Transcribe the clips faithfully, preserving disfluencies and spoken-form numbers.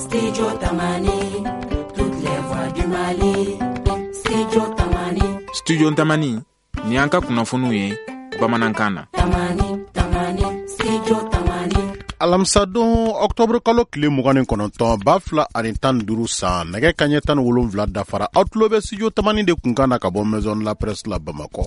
Studio Tamani, toutes les voix du Mali. Studio Tamani. Studio Tamani, ni anka kunafunuye ye Bamanankana. Tamani, Tamani, Studio Tamani. Alamsadon octobre kalo kile muganin kononton bafla ani tan duru san nege kanye tan wolonvla dafara outlobe Studio Tamani de kunkana ka bon maison la presse la Bamako.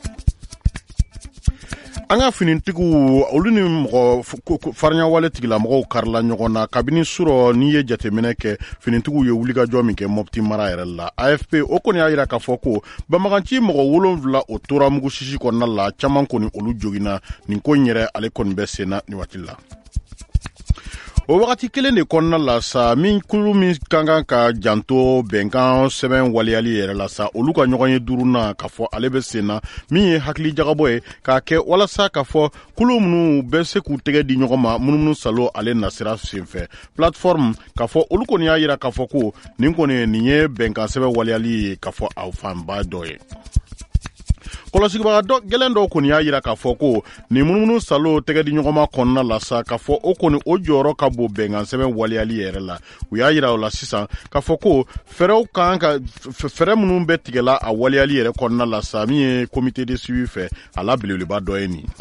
Anga finintigu olu ni mɔgɔ farnya wale tigila mɔgɔw karla ɲɔgɔn na kabini suro ni ye jateminɛ kɛ finintigu ye wulikajɔ min kɛ Mopti mara yɛrɛ la. A F P o kɔni y'a yira k'a fɔ ko Bamaganci mɔgɔ wolonwula o tora mugu sisi kɔnɔna la caman kɔni olu jogina nin ko in yɛrɛ ale kɔni bɛ senna ni waati la. O wagati kelen de kɔnɔna la sa min kulu min kan kan ka janto bɛnkan sɛbɛn waliyali yɛrɛ la sa olu ka ɲɔgɔn ye duruna k'a fɔ ale bɛ senna min ye hakili jagabɔ ye k'a kɛ walasa k'a fɔ kulu minnu bɛ se k'u tɛgɛ di ɲɔgɔn ma munumunu salo ale nasira senfɛ plateforme k'a fɔ olu kɔni y'a yira k'a fɔ ko nin kɔni nin ye bɛnkan sɛbɛn waliyali ye k'a fɔ a fanba dɔ ye. Kɔlɔsibaga dɔ gɛlɛn dɔw kɔni y'a yira k'a fɔ ko nin munumunu salo tɛgɛ di ɲɔgɔnma kɔnɔna la sa k'a fɔ o kɔni o jɔyɔrɔ ka bon bɛnkan sɛbɛn waliyali yɛrɛ la u y'a yira o la sisan k'a fɔ ko fɛɛrɛw kan ka fɛɛrɛ minnu bɛ tigɛla a waliyali yɛrɛ kɔnɔna la sa min ye comité de suivi fɛ a la belebeleba dɔ ye nin.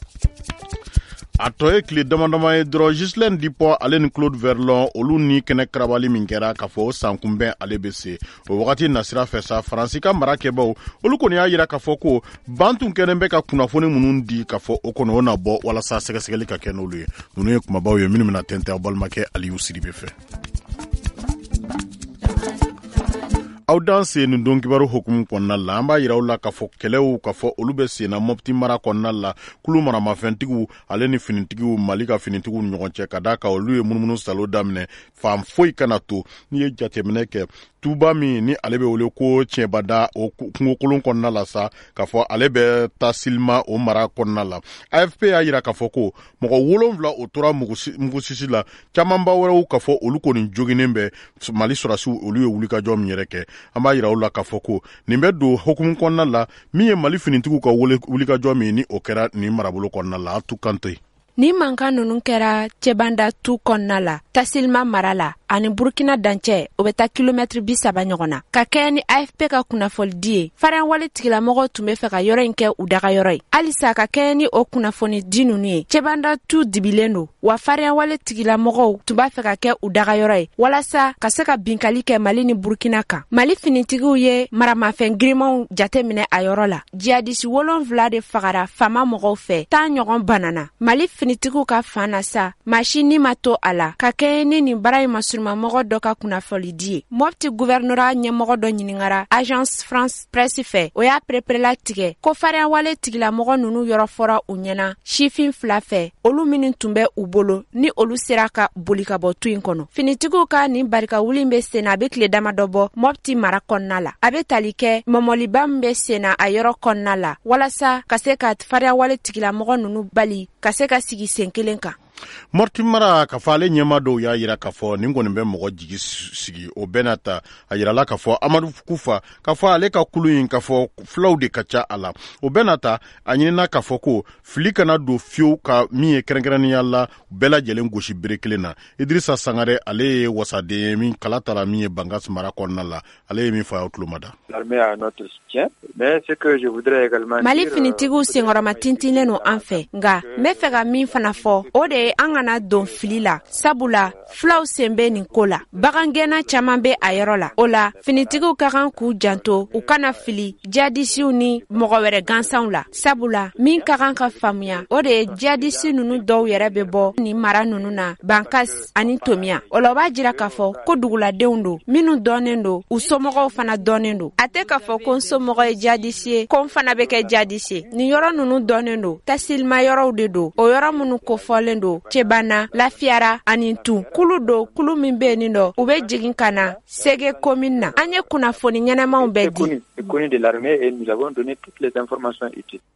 A tɔ ye tile damadama ye dɔrɔn Ghislaine Dupont ale ni Claude Verlon olu ni kɛnɛ karabali min kɛra k'a fɔ o sankunbɛn ale bɛ se o wagati nasira fɛ sa Faransi ka marakɛbaw olu kɔni y'a yira k'a fɔ ko ban tun kɛlen bɛ ka kunnafoni minnu di k'a fɔ o kɔnɔ o na bɔ walasa sɛgɛsɛgɛli ka kɛ n'olu ye ninnu ye kumabaw ye minnu bɛna tɛntɛn aw balimakɛ Aliyu Sidibe fɛ. Aw dan se nin don kibaru hukumu kɔnɔna la an b'a yira aw la k'a fɔ kɛlɛw k'a fɔ olu bɛ senna Mopti mara kɔnɔna la kulu maramafɛntigiw ale ni finitigiw Mali ka finitigiw ni ɲɔgɔn cɛ ka d'a kan olu ye munumunu salo daminɛ fan foyi kana to n'i ye jateminɛ kɛ tuba min ni ale bɛ wele ko tiɲɛbada o kungokolon kɔnɔna la sa k'a fɔ ale bɛ taa silima o mara kɔnɔna la. A F P y'a yira k'a fɔ ko mɔgɔ wolonwula o tora mugusisi la camanba wɛrɛw k'a fɔ olu kɔni joginen bɛ Mali sɔrɔsiw olu ye wulikajɔ min yɛrɛ kɛ an b'a yira u la k'a fɔ ko nin bɛ don hukumu kɔnɔna la min ye Mali finitigiw ka wulikajɔ min ni o kɛra nin marabolo kɔnɔna la Atu Kante. Ni mankan ninnu kɛra cɛbanda tu kɔnɔna la Tasilima mara la ani Burkina dancɛ o bɛ taa kilomɛtiri bi saba ɲɔgɔn na ka kɛ ni A F P ka kunnafoni di ye farinya wale tigilamɔgɔw tun bɛ fɛ ka yɔrɔ in kɛ u daga yɔrɔ ye halisa ka kɛ ni o kunnafoni di ninnu ye cɛbanda tu dibilen don wa farinya wale tigilamɔgɔw tun b'a fɛ ka kɛ u daga yɔrɔ ye walasa ka se ka binkali kɛ Mali ni Burkina kan. Mali finitigiw ye maramafɛn girimanw jateminɛ a yɔrɔ la jihadisi wolonwula de fagara fama mɔgɔw fɛ tan ɲɔgɔn banana Mali finitigiw ka fan na sa machine ma to a la ka kɛ ni nin bara in masuruma mɔgɔ dɔ ka kunnafoni di ye. Mopti gouvernorat ɲɛmɔgɔ dɔ ɲiningara Agence France Presse fɛ o y'a pereperela tigɛ ko farinya wale tigilamɔgɔ ninnu yɔrɔ fɔra u ɲɛna sifin fila fɛ olu minnu tun bɛ u bolo ni olu sera ka boli ka bɔ tu in kɔnɔ. Finitigiw ka nin barika wuli bɛ senna a bɛ tile damadɔ bɔ Mopti mara kɔnɔna la a bɛ tali kɛ mɔmɔliba min bɛ senna a yɔrɔ kɔnɔna la walasa ka se ka farinya wale tigilamɔgɔ ninnu bali ka se ka sigi sen kelen kan. Mopti mara k'a fɔ ale ɲɛma dɔw y'a yira k'a fɔ nin kɔni bɛ mɔgɔ jigi sigi o bɛɛ n'a ta a yirala k'a fɔ Amadu Kufa k'a fɔ ale ka kulu in k'a fɔ filaw de ka ca a la o bɛɛ n'a ta a ɲinina k'a fɔ ko fili kana don fiyewu ka min ye kɛrɛnkɛrɛnnenya la bɛɛ lajɛlen gosi bere kelen na. Idrissa Sangare ale ye wasaden ye min kala tara min ye Bangas mara kɔnɔna la ale ye min fɔ a y'o tulo ma da. Mali finitigiw senkɔrɔma tintinlen no an fɛ nka n bɛ fɛ ka min fana fɔ o de ye an kana don fili la sabula filaw sen bɛ nin ko la bagangɛnna caman bɛ a yɔrɔ la o la finitigiw ka kan k'u janto u kana fili jihadisiw ni mɔgɔ wɛrɛ gansanw la sabula min ka kan ka faamuya o de ye jihadisi ninnu dɔw yɛrɛ bɛ bɔ nin mara ninnu na Bankas ani Tomiya o la o b'a jira k'a fɔ ko duguladenw don minnu dɔnnen don u somɔgɔw fana dɔnnen don a tɛ k'a fɔ ko n somɔgɔ ye jihadisi ye ko n fana bɛ kɛ jihadisi ye nin yɔrɔ ninnu dɔnnen don Tasilima yɔrɔw de don o yɔrɔ minnu kofɔlen don Cɛbana Lafiyara ani Tun kulu do kulu min bɛ nin dɔ u bɛ jigin ka na Sege commune na an ye kunnafoni ɲɛnamaw bɛɛ di.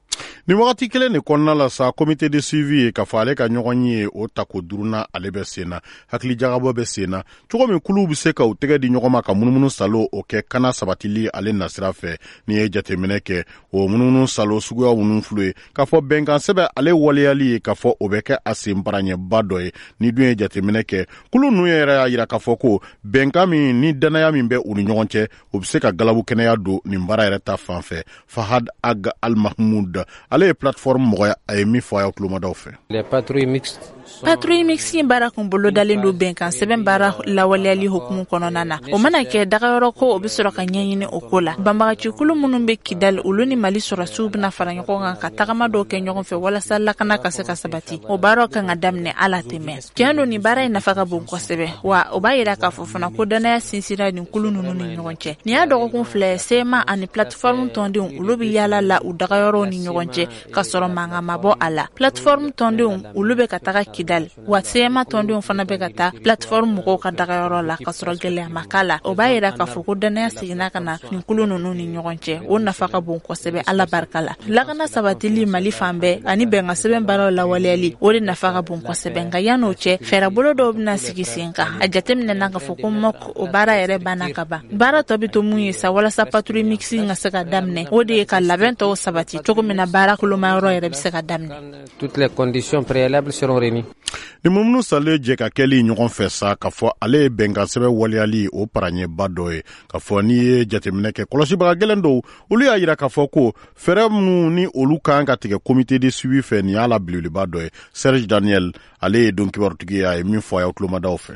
ni wagati kelen de kɔnɔna la sa komite de suivi ye k'a fɔ ale ka ɲɔgɔn ye o tako duruna ale bɛ senna hakili jagabɔ bɛ senna cogo min kuluw be se ka u tɛgɛ di ɲɔgɔn ma ka munumunu salo o kɛ kana sabatili ale nasira fɛ ni ye jateminɛ kɛ o munumunu salo suguya minnu filɛ ye k'a fɔ bɛnkan sɛbɛ ale waleyali ye k'a fɔ o bɛ kɛ a senbaranyɛba dɔ ye ni dun ye jateminɛ kɛ kulu ninnu yɛrɛ y'a yira k'a fɔ ko bɛnkan min ni dannaya min bɛ u ni ɲɔgɔn cɛ o be se ka galabu kɛnɛya don nin baara yɛrɛ ta fan fɛ. Fahad Ag Al Mahmoud ale ye plateforme mɔgɔ a ye min fɔ a ye tulomadaw fɛ. Les patrouilles mixtes patrouille mixte baara kun bolo dalen do bɛnkan sɛbɛn baara lawaleyali hukumu kɔnɔna na o mana kɛ dagayɔrɔ ko o be sɔrɔ ka ɲɛɲini o ko la banbagacikulu minnu be Kidal olu ni Mali sɔrɔsiw bena fara ɲɔgɔn kan ka tagama dɔw kɛ ɲɔgɔn fɛ walasa lakana ka se ka sabati o baaraw kan ka daminɛ ala tɛmɛ tiɲɛ do ni baara ye nafa ka bon kosɛbɛ wa o b'a yira k'a fɔ fana ko dannaya sinsira nin kulu ninnu ni ɲɔgɔn cɛ ni y'a dɔgɔkun filɛ sema ani plateforme tɔndenw olu be yaala la u dagayɔrɔw ni ɲɔgɔn cɛ ka sɔrɔ mankan ma bɔ a la plateforme tɔndenw olu be ka taga Kidal wa sema tɔndenw fana be ka taa plateforme mɔgɔw ka dagayɔrɔ la ka sɔrɔ gɛlɛya ma k'a la o b'a yira k'a fɔ ko dannaya seginna ka na nin kulu ninnu ni ɲɔgɔn cɛ o nafa ka bon kosɛbɛ ala barika la lakana sabatili Mali fan bɛɛ ani bɛnkan sɛbɛn baaraw lawaleyali o de nafa ka bon kosɛbɛ nka yan'o cɛ fɛɛrɛbolo dɔw bena sigi sen kan a jateminɛna k'a fɔ ko mɔk o baara yɛrɛ banna ka ban baara tɔ be to mun ye sa walasa patrouille mixte ka se ka daminɛ o de ye ka labɛn tɔw sabati cogo min na baara kolomayɔrɔ yɛrɛ be se ka daminɛ. Toutes les conditions préalables seront réunies. ni mumunu sale jɛ ka kɛli ɲɔgɔn fɛ sa k'a fɔ ale ye bɛnkan sɛbɛ waleyali o paranyɛba dɔ ye k'a fɔ n'i ye jateminɛ kɛ kɔlɔsibaga gɛlɛn dɔw olu y'a yira k'a fɔ ko fɛɛrɛ minnu ni olu kan ka tigɛ komite de suivi fɛ nin y'a la belebeleba dɔ ye. Serge Daniel ale ye don kibarutigi a ye min fɔ a ye tulomadaw fɛ.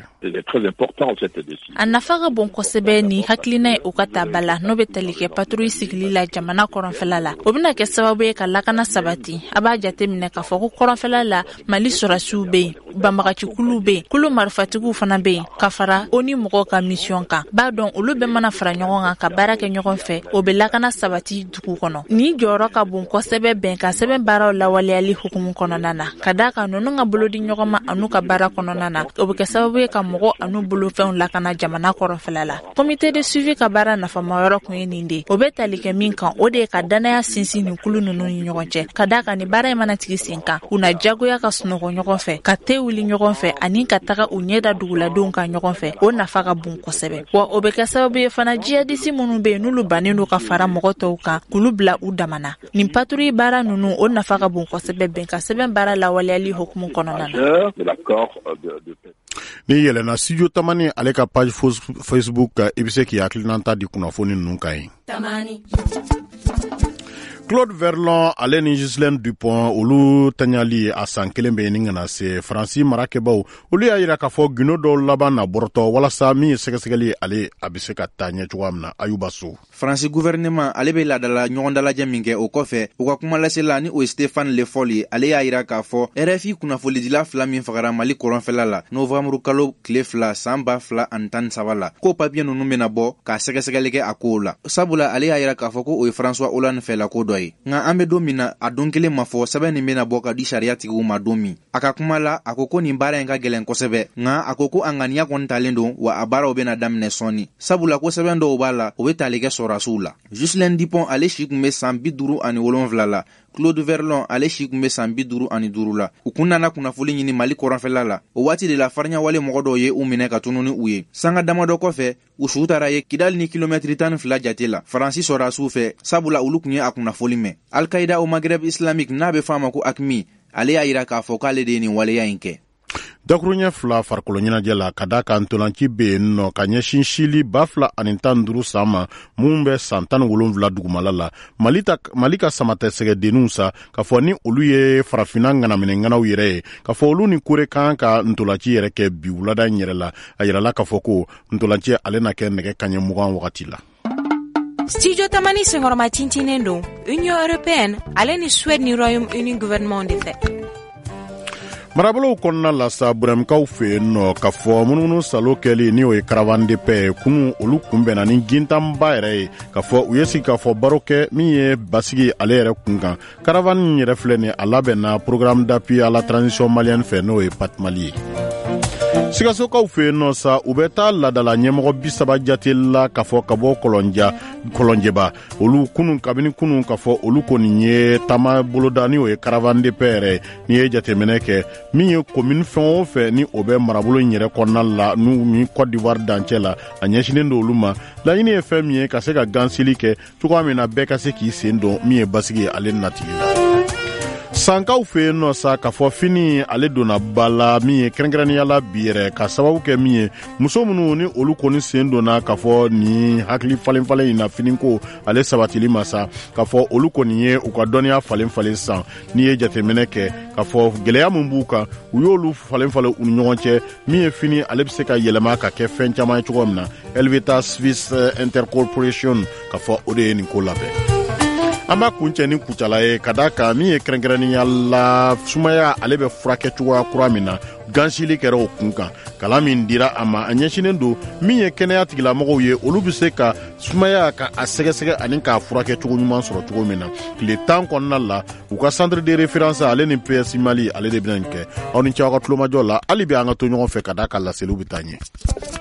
a nafa ka bon kosɛbɛ ni hakilina ye o ka ta bala n'o be tali kɛ patrouille sigili la jamana kɔrɔnfɛla la o bena kɛ sababu ye ka lakana sabati a b'a jateminɛ k'a fɔ ko kɔrɔnfɛla la Mali sɔrɔsiw be yen banbagacikuluw be yen kulu marifatigiw fana be yen ka fara o ni mɔgɔw ka mission kan b'a dɔn olu bɛ mana fara ɲɔgɔn kan ka baara kɛ ɲɔgɔn fɛ o be lakana sabati dugu kɔnɔ ni jɔyɔrɔ ka bon kosɛbɛ bɛnkan sɛbɛn baaraw lawaleyali hukumu kɔnɔna na ka daa ka nunu ka bolodi ɲɔgɔn ma anu ka baara kɔnɔna na o be kɛ sababu ye ka mɔgɔ anu bolofɛnw lakana jamana kɔrɔnfɛla la komite de suivi ka baara nafamayɔrɔ kun ye nin de o be tali kɛ min kan o de ye ka dannaya sinsin nin kulu nunu ni ɲɔgɔn cɛ ka daa ka ni baara ye mana tigi sen kan u na jagoya ka sunɔgɔ ɲɔgɔn fɛ ka te wuli ɲɔgɔn fɛ ani ka taga u ɲɛda duguladenw kan ɲɔgɔn fɛ o nafa ka bon kosɛbɛ wa o be kɛ sababu ye fana jihadisi minnu be yen n'olu bannen do ka fara mɔgɔ tɔw kan k'olu bila u damana nin patrouille baara nunu o nafa ka bon kosɛbɛ bɛnkan sɛbɛn baara lawaleyali hukumu kɔnɔna na. ni yɛlɛna studio tamani ale ka page Facebook i be se k'i hakilinanta di kunnafoni ninnu kan ye. Claude Verlon ale ni Ghislaine Dupont olu tanyali a san kelen bɛ ni kana se Faransi marakɛbaw olu y'a yira k'a fɔ gundo dɔw laban na bɔrɔtɔ walasa min ye sɛgɛsɛgɛli ale a bɛ se ka taa ɲɛ cogoya min na Ayuba So. Faransi gouvernement ale bɛ ladala ɲɔgɔn dalajɛ min kɛ o kɔfɛ u ka kuma lasela ni o ye Stéphane Le Foll ye ale y'a yira k'a fɔ R F I kunnafolidila fila min fagara Mali kɔrɔnfɛla la novembre kalo tile fila san ba fila ani tan ni saba la ko papiye ninnu bɛna bɔ ka sɛgɛsɛgɛli kɛ a kow la sabula ale y'a yira k'a fɔ ko o ye François Hollande fɛla ko dɔ ye nka an bɛ don min na a don kelen ma fɔ sɛbɛn nin bɛna bɔ ka di sariyatigiw ma don min a ka kuma la a ko ko nin baara in ka gɛlɛn kosɛbɛ nka a ko ko a ŋaniya kɔni talen don wa a baaraw bɛna daminɛ sɔɔni sabula ko sɛbɛn dɔw b'a la o bɛ tali kɛ sɔrasiw la. Ghislaine Dupont ale si kun bɛ san bi duuru ani wolonwula la Claude Verlon ale si kun bɛ san bi duuru ani duuru la u kun nana kunnafoli ɲini Mali kɔrɔnfɛla la o waati de la fariɲawale mɔgɔ dɔw ye u minɛ ka tunu ni u ye sanga damadɔ kɔfɛ u su taara ye Kidal ni kilomɛtiri tan ni fila jate la Faransi sɔrasiw fɛ sabula olu kun ye a kunnafoli mɛn Al-Qaïda au Maghreb islamique n'a bɛ f'a ma ko A Q M I ale y'a yira k'a fɔ k'ale de ye nin waleya in kɛ. dakuruɲɛ fila farikolo ɲɛnajɛ la ka da ka ntolanci be yen nɔ ka ɲɛsin sili ba fila ani tan duru san ma mun bɛ san tan ni wolonwula dugumala la mali, ta, mali ka samatɛsɛgɛdenninw sa k'a fɔ ni olu ye farafina ŋanaminɛŋanaw yɛrɛ ye k'a fɔ olu ni kore kan ka ntolanci yɛrɛ kɛ bi wulada in yɛrɛ la a yirala k'a fɔ ko ntolanci ale na kɛ nɛgɛ kaɲɛ mugan wagati la. Studio Tamani seŋɔrɔma tintinen don Union Européenne ale ni Suède ni Royaume-Uni gouvernement de fɛ. marabolow kɔnɔna la sa burɛmkaw fɛ yen nɔ k'a fɔ munumunu salo kɛli ni o ye caravane de paix kunu olu kunbɛnna ni gintanba yɛrɛ ye k'a fɔ u ye sigi k'a fɔ baro kɛ min ye basigi ale yɛrɛ kun kan caravane yɛrɛ filɛ ni a labɛnna programme d'appui à la transition malienne fɛ n'o ye Pat Mali ye. Sigasokaw fe no sa u bɛ taa ladala ɲɛmɔgɔ bisaba jate la ka fɔ ka bɔ kɔlɔnja kɔlɔnjɛba olu kunun kabini kunun ka fɔ olu kɔni ye taama boloda ni o ye caravane de paix yɛrɛ ni ye jateminɛ kɛ min ye commune fɛn o fɛ ni o bɛ marabolo in yɛrɛ kɔnɔna la n'u ni Côte d'Ivoire dancɛ la a ɲɛsinen don olu ma laɲini ye fɛn min ye ka se ka gansili kɛ cogoya min na bɛɛ ka se k'i sen don min ye basigi ye ale natigi la. Sankaw fe no sa ka fɔ fini ale donna bala min ye kɛrɛnkɛrɛnniyala bi yɛrɛ ka sababu kɛ min ye muso minnu ni olu kɔni sen donna ka fɔ ni hakili falen falen in na finiko ale sabatili ma sa ka fɔ olu kɔni ye u ka dɔnniya falen falen san ni ye jateminɛ kɛ ka fɔ gɛlɛya min b'u kan u y'olu falen falen u ni ɲɔgɔn cɛ min ye fini ale bɛ se ka yɛlɛma ka kɛ fɛn caman ye cogo min na Elvita Swiss Intercorporation ka fɔ o de ye nin ko labɛn. An b'a kuncɛ ni kucala ye ka da kan min ye kɛrɛnkɛrɛnniya la sumaya ale bɛ furakɛ cogoya kura min na gansili kɛra o kun kan kalan min dira a ma a ɲɛsinen don min ye kɛnɛya tigilamɔgɔw ye olu bɛ se ka sumaya ka a sɛgɛsɛgɛ ani k'a furakɛ cogo ɲuman sɔrɔ cogo min na tile tan kɔnɔna la u ka centre de référence ale ni P S Mali ale de bɛna nin kɛ aw ni ce aw ka tulomajɔ la hali bi an ka to ɲɔgɔn fɛ ka da ka laseliw bɛ taa ɲɛ.